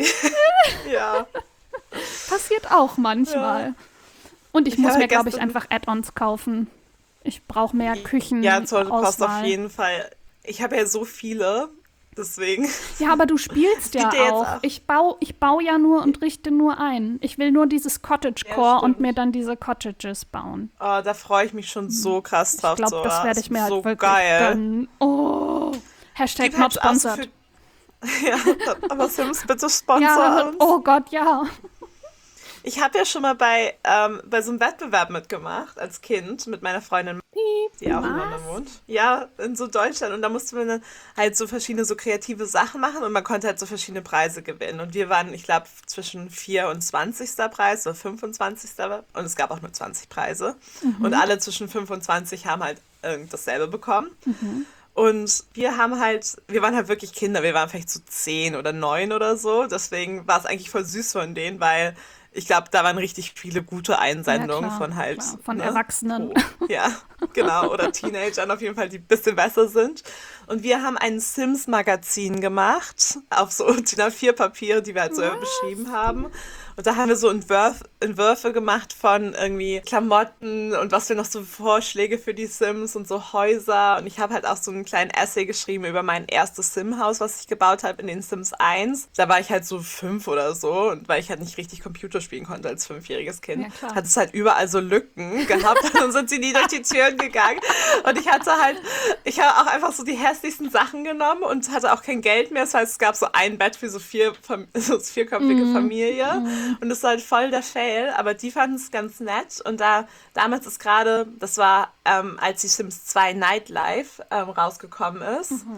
Ja. passiert auch manchmal. Und ich Ich muss habe mir, glaube ich, gestern- einfach Add-ons kaufen. Ich brauche mehr Küchen. Ja, Zoll passt auf Auswahl. jeden Fall. Ich habe ja so viele, deswegen. Ja, aber du spielst ja gibt ja jetzt auch. auch. Ich baue ich bau ja nur und richte nur ein. Ich will nur dieses Cottagecore Ja, und stimmt. mir dann diese Cottages bauen. Oh, da freue ich mich schon so krass drauf. Ich glaube, so, das werde ich mir so halt wirklich geil. gönnen. Oh, Hashtag Gibt not halt auch so sponsored. viel- Ja, aber Sims, bitte sponsor Ja, uns. oh Gott, ja. Ich habe ja schon mal bei, ähm, bei so einem Wettbewerb mitgemacht als Kind mit meiner Freundin, die auch in Was? London wohnt. Ja, in so Deutschland. Und da musste man dann halt so verschiedene so kreative Sachen machen und man konnte halt so verschiedene Preise gewinnen. Und wir waren, ich glaube, zwischen vier und zwanzigster Preis oder fünfundzwanzigster Und es gab auch nur zwanzig Preise. Und alle zwischen fünf und zwanzig haben halt irgend dasselbe bekommen. Und wir haben halt, wir waren halt wirklich Kinder, wir waren vielleicht so zehn oder neun oder so. Deswegen war es eigentlich voll süß von denen, weil ich glaube, da waren richtig viele gute Einsendungen Ja, klar, von halt. klar, von ne? Erwachsenen. Oh, ja, genau. Oder Teenagern auf jeden Fall, die ein bisschen besser sind. Und wir haben ein Sims-Magazin gemacht auf so D I N A vier Papier, die wir halt so beschrieben haben. Und da haben wir so Entwürf, Entwürfe gemacht von irgendwie Klamotten und was wir noch so Vorschläge für die Sims und so Häuser. Und ich habe halt auch so einen kleinen Essay geschrieben über mein erstes Sim-Haus, was ich gebaut habe in den Sims eins. Da war ich halt so fünf oder so und weil ich halt nicht richtig Computer spielen konnte als fünfjähriges Kind, Ja, klar. hat es halt überall so Lücken gehabt und dann sind sie nie durch die Türen gegangen. Und ich hatte halt, ich habe auch einfach so die hässlichsten Sachen genommen und hatte auch kein Geld mehr. Das heißt, es gab so ein Bett für so vier, Fam- so vierköpfige Familie. Und das war halt voll der Fail, aber die fanden es ganz nett. Und da damals ist gerade, das war, ähm, als die Sims zwei Nightlife ähm, rausgekommen ist.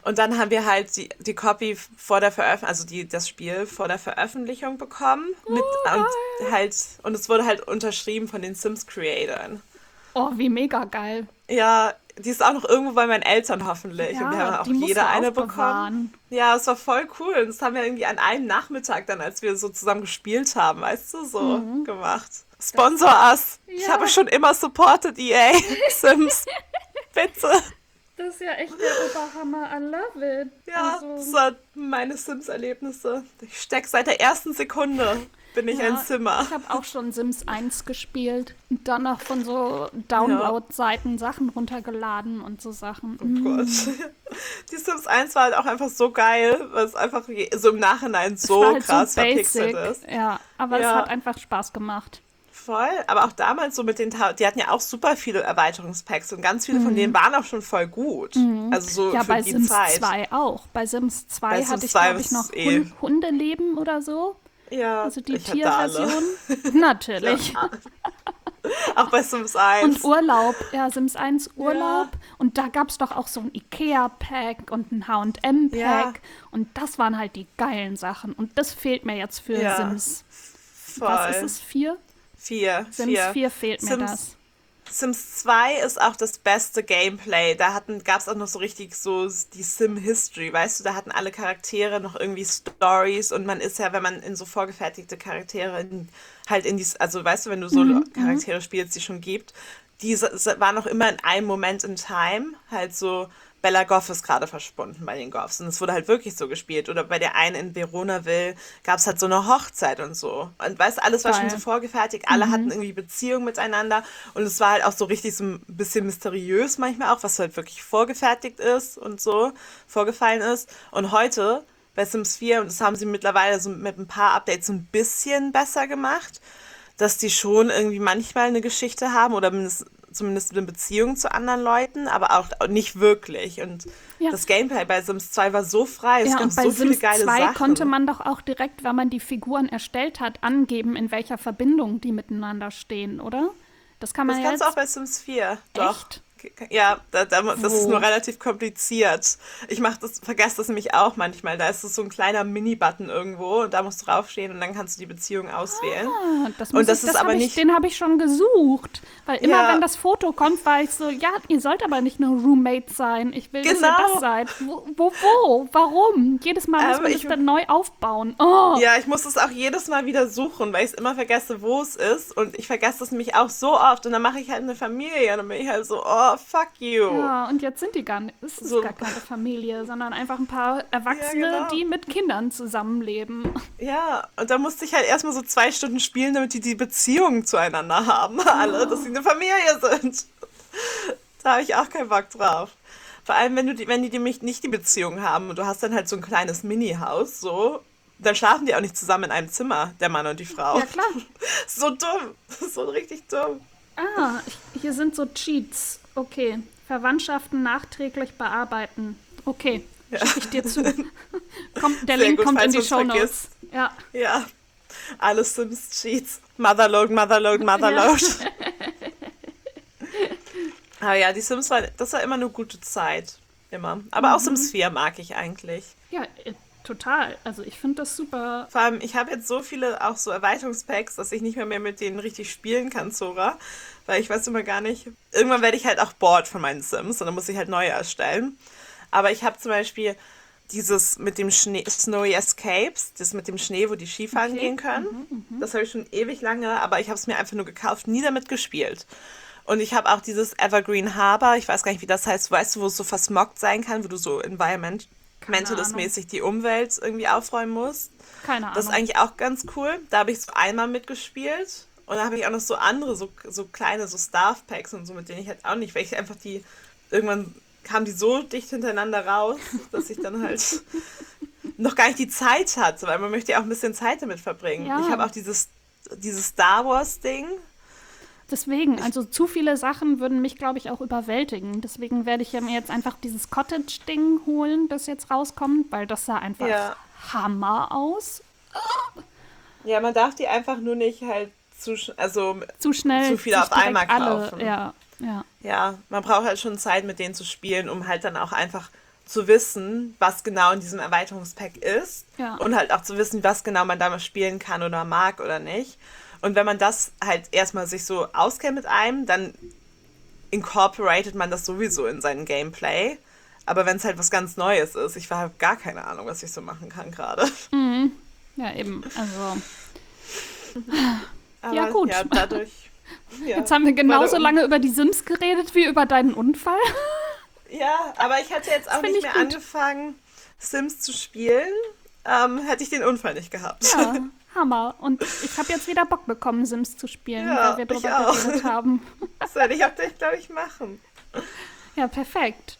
Und dann haben wir halt die, die Copy vor der Veröffentlichung, also die, das Spiel vor der Veröffentlichung bekommen. Mit, und, halt, und es wurde halt unterschrieben von den Sims-Creatoren. Oh, wie mega geil. Ja, die ist auch noch irgendwo bei meinen Eltern hoffentlich. Ja, und wir haben auch die musst jeder du eine aufbewahren. bekommen. Ja, es war voll cool. Und das haben wir irgendwie an einem Nachmittag dann, als wir so zusammen gespielt haben, weißt du, so gemacht. Sponsor us. Ich Ja. habe schon immer supported E A. Sims. Bitte. Das ist ja echt der Oberhammer. I love it. Ja, Also, das waren meine Sims-Erlebnisse. Ich steck seit der ersten Sekunde, bin ich ja, ein Simmer. Ich habe auch schon Sims eins gespielt und dann noch von so Download-Seiten Sachen runtergeladen und so Sachen. Oh Gott. Die Sims eins war halt auch einfach so geil, weil es einfach je- so im Nachhinein Es so war halt krass so verpixelt basic. ist. Ja, aber es Ja. hat einfach Spaß gemacht. Voll, aber auch damals so mit den, Ta- die hatten ja auch super viele Erweiterungspacks und ganz viele von denen waren auch schon voll gut. Also so Ja, für bei die Sims Zeit. zwei auch. Bei Sims zwei Bei hatte Sims ich, zwei glaube ich, noch ist eh- Hun Hundeleben oder so. Ja, Also die ich hatte alle. Tierversion. Natürlich. Auch bei Sims eins. Und Urlaub. Ja, Sims eins Urlaub. Und da gab es doch auch so ein Ikea-Pack und ein H und M-Pack. Ja. Und das waren halt die geilen Sachen. Und das fehlt mir jetzt für Ja, Sims. Voll. Was ist es? Vier? Vier. Sims vier. vier fehlt mir Sims- das. Sims zwei ist auch das beste Gameplay. Da gab es auch noch so richtig so die Sim-History, weißt du, da hatten alle Charaktere noch irgendwie Stories und man ist ja, wenn man in so vorgefertigte Charaktere in, halt in die, also weißt du, wenn du so Charaktere spielst, die schon gibt, die s- s- waren noch immer in einem Moment in Time, halt so, Bella Goff ist gerade verschwunden bei den Goffs und es wurde halt wirklich so gespielt. Oder bei der einen in Veronaville gab es halt so eine Hochzeit und so. Und weißt du, alles war schon Geil. so vorgefertigt, alle hatten irgendwie Beziehungen miteinander und es war halt auch so richtig so ein bisschen mysteriös manchmal auch, was halt wirklich vorgefertigt ist und so, vorgefallen ist. Und heute bei Sims vier, und das haben sie mittlerweile so mit ein paar Updates so ein bisschen besser gemacht, dass die schon irgendwie manchmal eine Geschichte haben oder mindest, zumindest eine Beziehung zu anderen Leuten, aber auch nicht wirklich. Und Ja. das Gameplay bei Sims zwei war so frei, es Ja, gab und bei so viele Sims geile zwei Sachen. konnte man doch auch direkt, wenn man die Figuren erstellt hat, angeben, in welcher Verbindung die miteinander stehen, oder? Das kann man Das ja kannst du jetzt. auch bei Sims vier. Doch. Echt? Ja, da, da, das ist Wo? nur relativ kompliziert. Ich mach das, vergesse das nämlich auch manchmal. Da ist es so ein kleiner Mini-Button irgendwo und da musst du draufstehen und dann kannst du die Beziehung auswählen. Ah, das Und muss das ich, ist das aber hab ich, nicht- den habe ich schon gesucht. Weil immer, Ja. wenn das Foto kommt, war ich so, ja, ihr sollt aber nicht nur Roommate sein. Ich will, dass ihr Genau. das seid. Wo, wo, wo? Warum? Jedes Mal muss Aber man ich- das dann neu aufbauen. Oh. Ja, ich muss es auch jedes Mal wieder suchen, weil ich es immer vergesse, wo es ist. Und ich vergesse es nämlich auch so oft. Und dann mache ich halt eine Familie und dann bin ich halt so, oh, fuck you. Ja, und jetzt sind die gar nicht, es ist So. gar keine Familie, sondern einfach ein paar Erwachsene, Ja, genau. die mit Kindern zusammenleben. Ja, und da musste ich halt erstmal so zwei Stunden spielen, damit die die Beziehungen zueinander haben, alle, dass sie eine Familie sind. Da habe ich auch keinen Bock drauf. Vor allem, wenn du die, wenn die nämlich nicht die Beziehung haben und du hast dann halt so ein kleines Mini-Haus, so, dann schlafen die auch nicht zusammen in einem Zimmer, der Mann und die Frau. Ja, klar. So dumm, so richtig dumm. Ah, ich- hier sind so Cheats. Okay. Verwandtschaften nachträglich bearbeiten. Okay, schicke ich dir zu. Komm, der Sehr Link gut, kommt in falls die du's Shownotes. vergisst. Ja. Ja, alle Sims-Cheats. Motherload, Motherload, Motherload. Aber ja, die Sims war, das war immer eine gute Zeit. Immer. Aber auch Sims vier mag ich eigentlich. Ja, äh, total. Also ich finde das super. Vor allem, ich habe jetzt so viele auch so Erweiterungspacks, dass ich nicht mehr, mehr mit denen richtig spielen kann, Zora. Weil ich weiß immer gar nicht. Irgendwann werde ich halt auch bored von meinen Sims und dann muss ich halt neue erstellen. Aber ich habe zum Beispiel dieses mit dem Schnee, Snowy Escapes, das mit dem Schnee, wo die Skifahren Okay. gehen können. Das habe ich schon ewig lange, aber ich habe es mir einfach nur gekauft, nie damit gespielt. Und ich habe auch dieses Evergreen Harbor, ich weiß gar nicht, wie das heißt, weißt du, wo es so versmoggt sein kann, wo du so environmentalist-mäßig die Umwelt irgendwie aufräumen musst. Keine Ahnung. Das ist eigentlich auch ganz cool. Da habe ich so einmal mitgespielt. Und da habe ich auch noch so andere, so, so kleine, so Staff-Packs und so, mit denen ich halt auch nicht, weil ich einfach die, irgendwann kamen die so dicht hintereinander raus, dass ich dann halt noch gar nicht die Zeit hatte, weil man möchte ja auch ein bisschen Zeit damit verbringen. Ja. Ich habe auch dieses, dieses Star Wars-Ding. Deswegen, also zu viele Sachen würden mich, glaube ich, auch überwältigen. Deswegen werde ich ja mir jetzt einfach dieses Cottage-Ding holen, das jetzt rauskommt, weil das sah einfach Ja. Hammer aus. Ja, man darf die einfach nur nicht halt zu, sch- also Zu schnell. Zu viele sich auf einmal direkt alle, kaufen. Ja, ja. ja, man braucht halt schon Zeit mit denen zu spielen, um halt dann auch einfach zu wissen, was genau in diesem Erweiterungspack ist Ja. und halt auch zu wissen, was genau man damit spielen kann oder mag oder nicht. Und wenn man das halt erstmal sich so auskennt mit einem, dann incorporated man das sowieso in sein Gameplay. Aber wenn es halt was ganz Neues ist, ich habe gar keine Ahnung, was ich so machen kann gerade. Ja, eben. Also, Aber Ja, gut. Ja, dadurch. Ja, jetzt haben wir war der genauso Un- lange über die Sims geredet wie über deinen Unfall. Ja, aber ich hätte jetzt auch find nicht ich mehr gut. angefangen, Sims zu spielen, ähm, hätte ich den Unfall nicht gehabt. Ja, Hammer. Und ich habe jetzt wieder Bock bekommen, Sims zu spielen, Ja, weil wir ich drüber auch. geredet haben. Das werde ich auch gleich, glaube ich, machen. Ja, perfekt.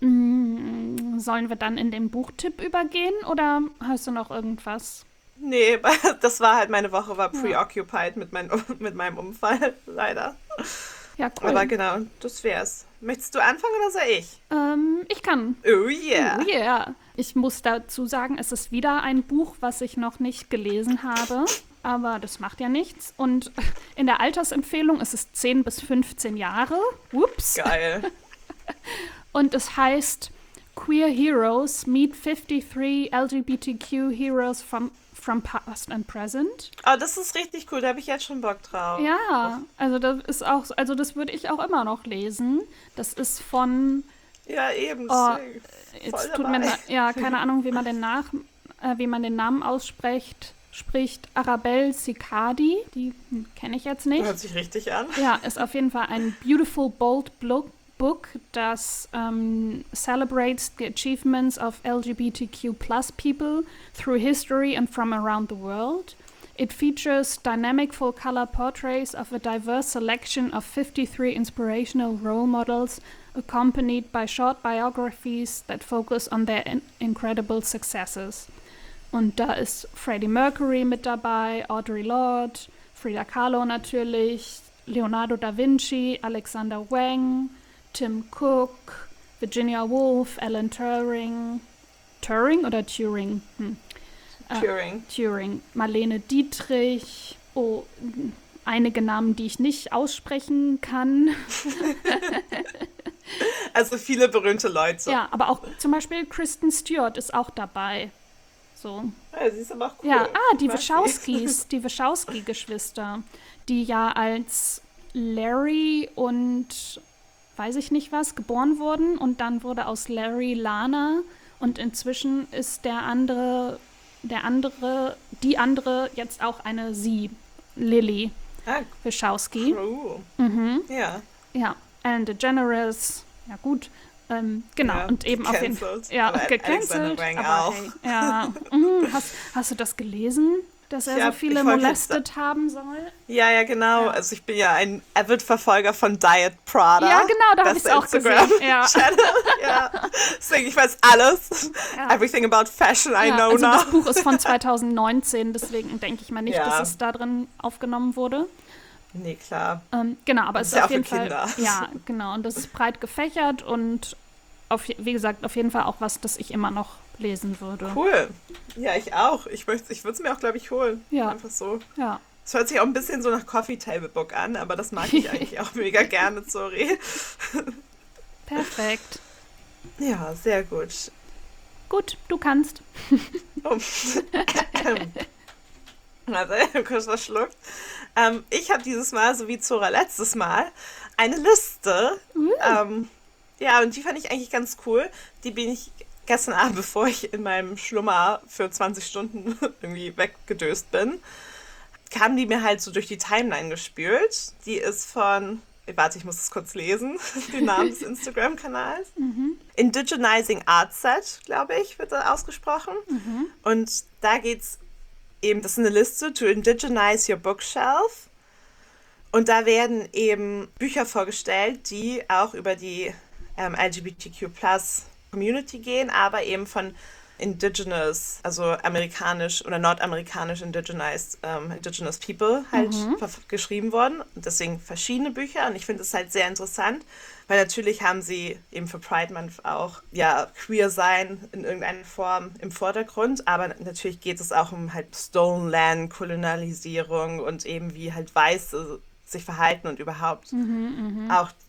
Mm, Sollen wir dann in den Buchtipp übergehen oder hast du noch irgendwas? Nee, das war halt, meine Woche war preoccupied mit, mein, mit meinem Unfall, leider. Ja, cool. Aber genau, das wär's. Möchtest du anfangen oder soll ich? Ähm, ich kann. Oh yeah. Oh yeah. Ich muss dazu sagen, es ist wieder ein Buch, was ich noch nicht gelesen habe. Aber das macht ja nichts. Und in der Altersempfehlung ist es zehn bis fünfzehn Jahre. Ups. Geil. Und es heißt Queer Heroes Meet fifty-three L G B T Q Heroes from, from Past and Present. Oh, das ist richtig cool, da habe ich jetzt schon Bock drauf. Ja, also das ist auch, also das würde ich auch immer noch lesen. Das ist von, Ja, eben. Oh, deswegen. Voll jetzt tut mir, dabei. na- ja, keine Ahnung, wie man den Nach, äh, wie man den Namen ausspricht, spricht Arabelle Sicadi. Die hm, kenne ich jetzt nicht. Hört sich richtig an. Ja, ist auf jeden Fall ein beautiful, bold Book, Book das ähm, celebrates the achievements of L G B T Q plus people through history and from around the world. It features dynamic full-color portraits of a diverse selection of fifty-three inspirational role models, accompanied by short biographies that focus on their in- incredible successes. Und da ist Freddie Mercury mit dabei, Audre Lorde, Frida Kahlo natürlich, Leonardo da Vinci, Alexander Wang, Tim Cook, Virginia Woolf, Alan Turing. Turing oder Turing? Hm. Äh, Turing. Turing. Marlene Dietrich. Oh, m, einige Namen, die ich nicht aussprechen kann. Also viele berühmte Leute. Ja, aber auch zum Beispiel Kristen Stewart ist auch dabei. So. Ja, sie ist aber auch cool. Ja, ah, die Ich mag sie. Wachowskis, die Wachowski-Geschwister, die ja als Larry und weiß ich nicht was geboren wurden und dann wurde aus Larry Lana und inzwischen ist der andere, der andere, die andere jetzt auch eine sie, Lily Ah, Wachowski. cool. Mhm. Ja. Ja, Ellen DeGeneres, ja gut, ähm, genau, Ja, und eben auf jeden gecancelt. Fall, ja, Aber gecancelt, Alexander Wang aber auch. hey, ja, mhm, hast, hast du das gelesen, dass er Ich so hab- viele ich wollte molestet haben soll? Ja, ja, genau. Ja. Also ich bin ja ein Avid-Verfolger von Diet Prada. Ja, genau, da habe ich Beste es auch Instagram gesehen. Ja. Channel. Ja. Deswegen, ich weiß alles. Ja. Everything about fashion I Ja, know also now. das Buch ist von zwanzig neunzehn, deswegen denke ich mal nicht, Ja. dass es da drin aufgenommen wurde. Nee, klar. Ähm, genau, aber es Das ist ist ja auf auch jeden für Kinder. Fall, ja, genau, und das ist breit gefächert und auf, je- wie gesagt, auf jeden Fall auch was, das ich immer noch lesen würde. Cool. Ja, ich auch. Ich, möcht's- ich würde es mir auch, glaube ich, holen. Ja. Einfach so. Ja. Es hört sich auch ein bisschen so nach Coffee Table Book an, aber das mag ich eigentlich auch mega gerne, sorry. Perfekt. Ja, sehr gut. Gut, du kannst. Oh. Also, ich habe kurz verschluckt. Ähm, ich habe dieses Mal, so wie Zora letztes Mal, eine Liste. Ähm, ja, und die fand ich eigentlich ganz cool. Die bin ich gestern Abend, bevor ich in meinem Schlummer für zwanzig Stunden irgendwie weggedöst bin, kam die mir halt so durch die Timeline gespült. Die ist von, warte, ich muss es kurz lesen, den Namen des Instagram-Kanals. Indigenizing Art Set, glaube ich, wird da ausgesprochen. Und da geht's eben, das ist eine Liste, to indigenize your bookshelf. Und da werden eben Bücher vorgestellt, die auch über die ähm, L G B T Q plus Community gehen, aber eben von Indigenous, also amerikanisch oder nordamerikanisch indigenized, ähm, Indigenous People halt verf- geschrieben worden. Und deswegen verschiedene Bücher. Und ich finde es halt sehr interessant, weil natürlich haben sie eben für Pride Month auch ja queer sein in irgendeiner Form im Vordergrund. Aber natürlich geht es auch um halt Stolen Land, Kolonialisierung und eben wie halt Weiße sich verhalten und überhaupt auch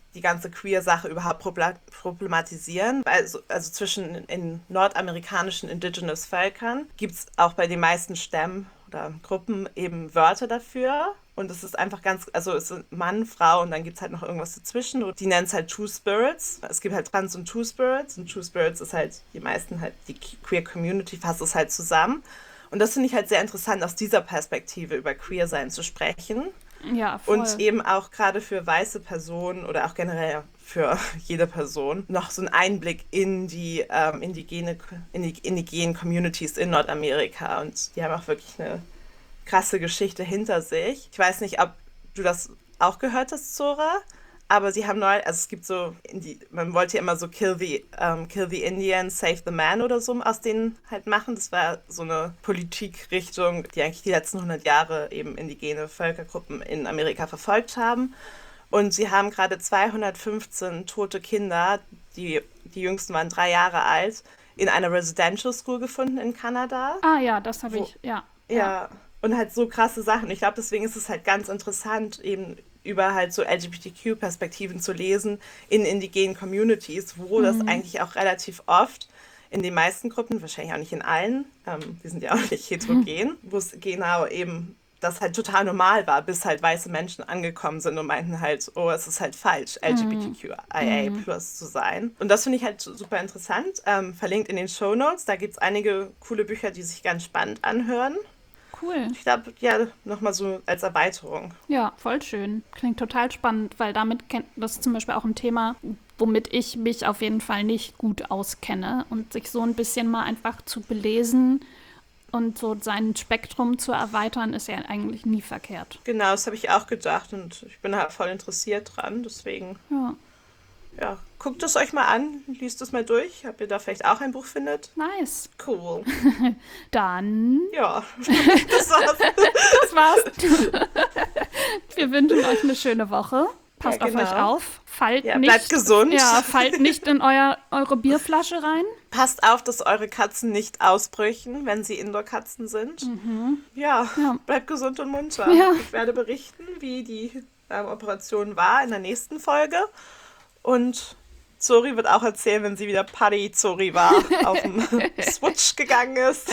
die ganze Queer-Sache überhaupt problematisieren. Also, also zwischen in nordamerikanischen Indigenous Völkern gibt es auch bei den meisten Stämmen oder Gruppen eben Wörter dafür. Und es ist einfach ganz, also es sind Mann, Frau und dann gibt es halt noch irgendwas dazwischen. Und die nennen es halt Two Spirits. Es gibt halt Trans und Two Spirits. Und Two Spirits ist halt, die meisten halt, die Queer Community fasst es halt zusammen. Und das finde ich halt sehr interessant, aus dieser Perspektive über Queer-Sein zu sprechen. Ja, voll. Und eben auch gerade für weiße Personen oder auch generell für jede Person noch so einen Einblick in die ähm, indigene, in die indigenen Communities in Nordamerika. Und die haben auch wirklich eine krasse Geschichte hinter sich. Ich weiß nicht, ob du das auch gehört hast, Zora, aber sie haben neu, also es gibt so, die, man wollte ja immer so Kill the, um, Kill the Indian, Save the Man oder so aus denen halt machen. Das war so eine Politikrichtung, die eigentlich die letzten hundert Jahre eben indigene Völkergruppen in Amerika verfolgt haben. Und sie haben gerade zweihundertfünfzehn tote Kinder, die, die jüngsten waren drei Jahre alt, in einer Residential School gefunden in Kanada. Ah ja, das habe Wo, ich, ja. Ja, ja, und halt so krasse Sachen. Ich glaube, deswegen ist es halt ganz interessant, eben über halt so L G B T Q-Perspektiven zu lesen in indigenen Communities, wo mhm. das eigentlich auch relativ oft in den meisten Gruppen, wahrscheinlich auch nicht in allen, ähm, wir sind ja auch nicht heterogen, mhm. wo es genau eben das halt total normal war, bis halt weiße Menschen angekommen sind und meinten halt, oh, es ist halt falsch, L G B T Q I A plus zu sein. Und das finde ich halt super interessant. Ähm, verlinkt in den Shownotes, da gibt es einige coole Bücher, die sich ganz spannend anhören. Cool. Ich glaube, ja, nochmal so als Erweiterung. Ja, voll schön. Klingt total spannend, weil damit kennt das ist zum Beispiel auch ein Thema, womit ich mich auf jeden Fall nicht gut auskenne. Und sich so ein bisschen mal einfach zu belesen und so sein Spektrum zu erweitern, ist ja eigentlich nie verkehrt. Genau, das habe ich auch gedacht und ich bin halt voll interessiert dran, deswegen. Ja. Ja, guckt es euch mal an, liest es mal durch, ob ihr da vielleicht auch ein Buch findet. Nice. Cool. Dann. Ja, das war's. Das war's. Wir wünschen euch eine schöne Woche. Passt ja, genau. auf euch auf. Fallt ja, nicht, bleibt gesund. Ja, fallt nicht in euer, eure Bierflasche rein. Passt auf, dass eure Katzen nicht ausbrüchen, wenn sie Indoor-Katzen sind. Mhm. Ja, ja, bleibt gesund und munter. Ja. Ich werde berichten, wie die ähm, Operation war in der nächsten Folge. Und Zori wird auch erzählen, wenn sie wieder Party-Zori war, auf dem Switch gegangen ist.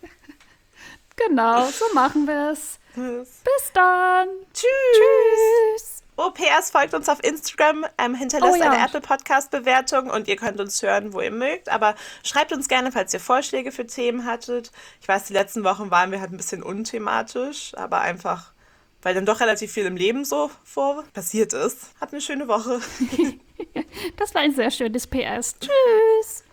Genau, so machen wir es. Bis dann. Tschüss. Tschüss. O P S folgt uns auf Instagram, ähm, hinterlasst Oh ja. eine Apple-Podcast-Bewertung und ihr könnt uns hören, wo ihr mögt. Aber schreibt uns gerne, falls ihr Vorschläge für Themen hattet. Ich weiß, die letzten Wochen waren wir halt ein bisschen unthematisch, aber einfach, weil dann doch relativ viel im Leben so vor passiert ist. Habt eine schöne Woche. Das war ein sehr schönes P S. Tschüss.